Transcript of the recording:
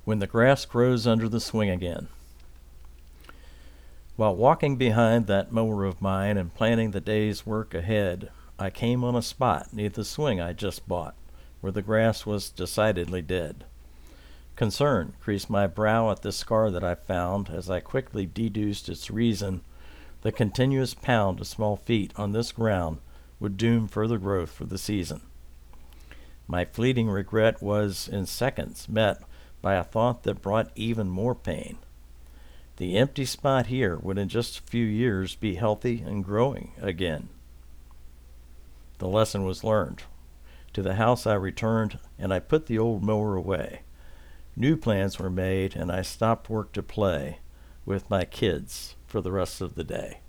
When the grass grows under the swing again. While walking behind that mower of mine and planning the day's work ahead, I came on a spot near the swing I just bought, where the grass was decidedly dead. Concern creased my brow at the scar that I found as I quickly deduced its reason. The continuous pound of small feet on this ground would doom further growth for the season. My fleeting regret was, in seconds, met by a thought that brought even more pain. The empty spot here would in just a few years be healthy and growing again. The lesson was learned. To the house I returned, and I put the old mower away. New plans were made, and I stopped work to play with my kids for the rest of the day.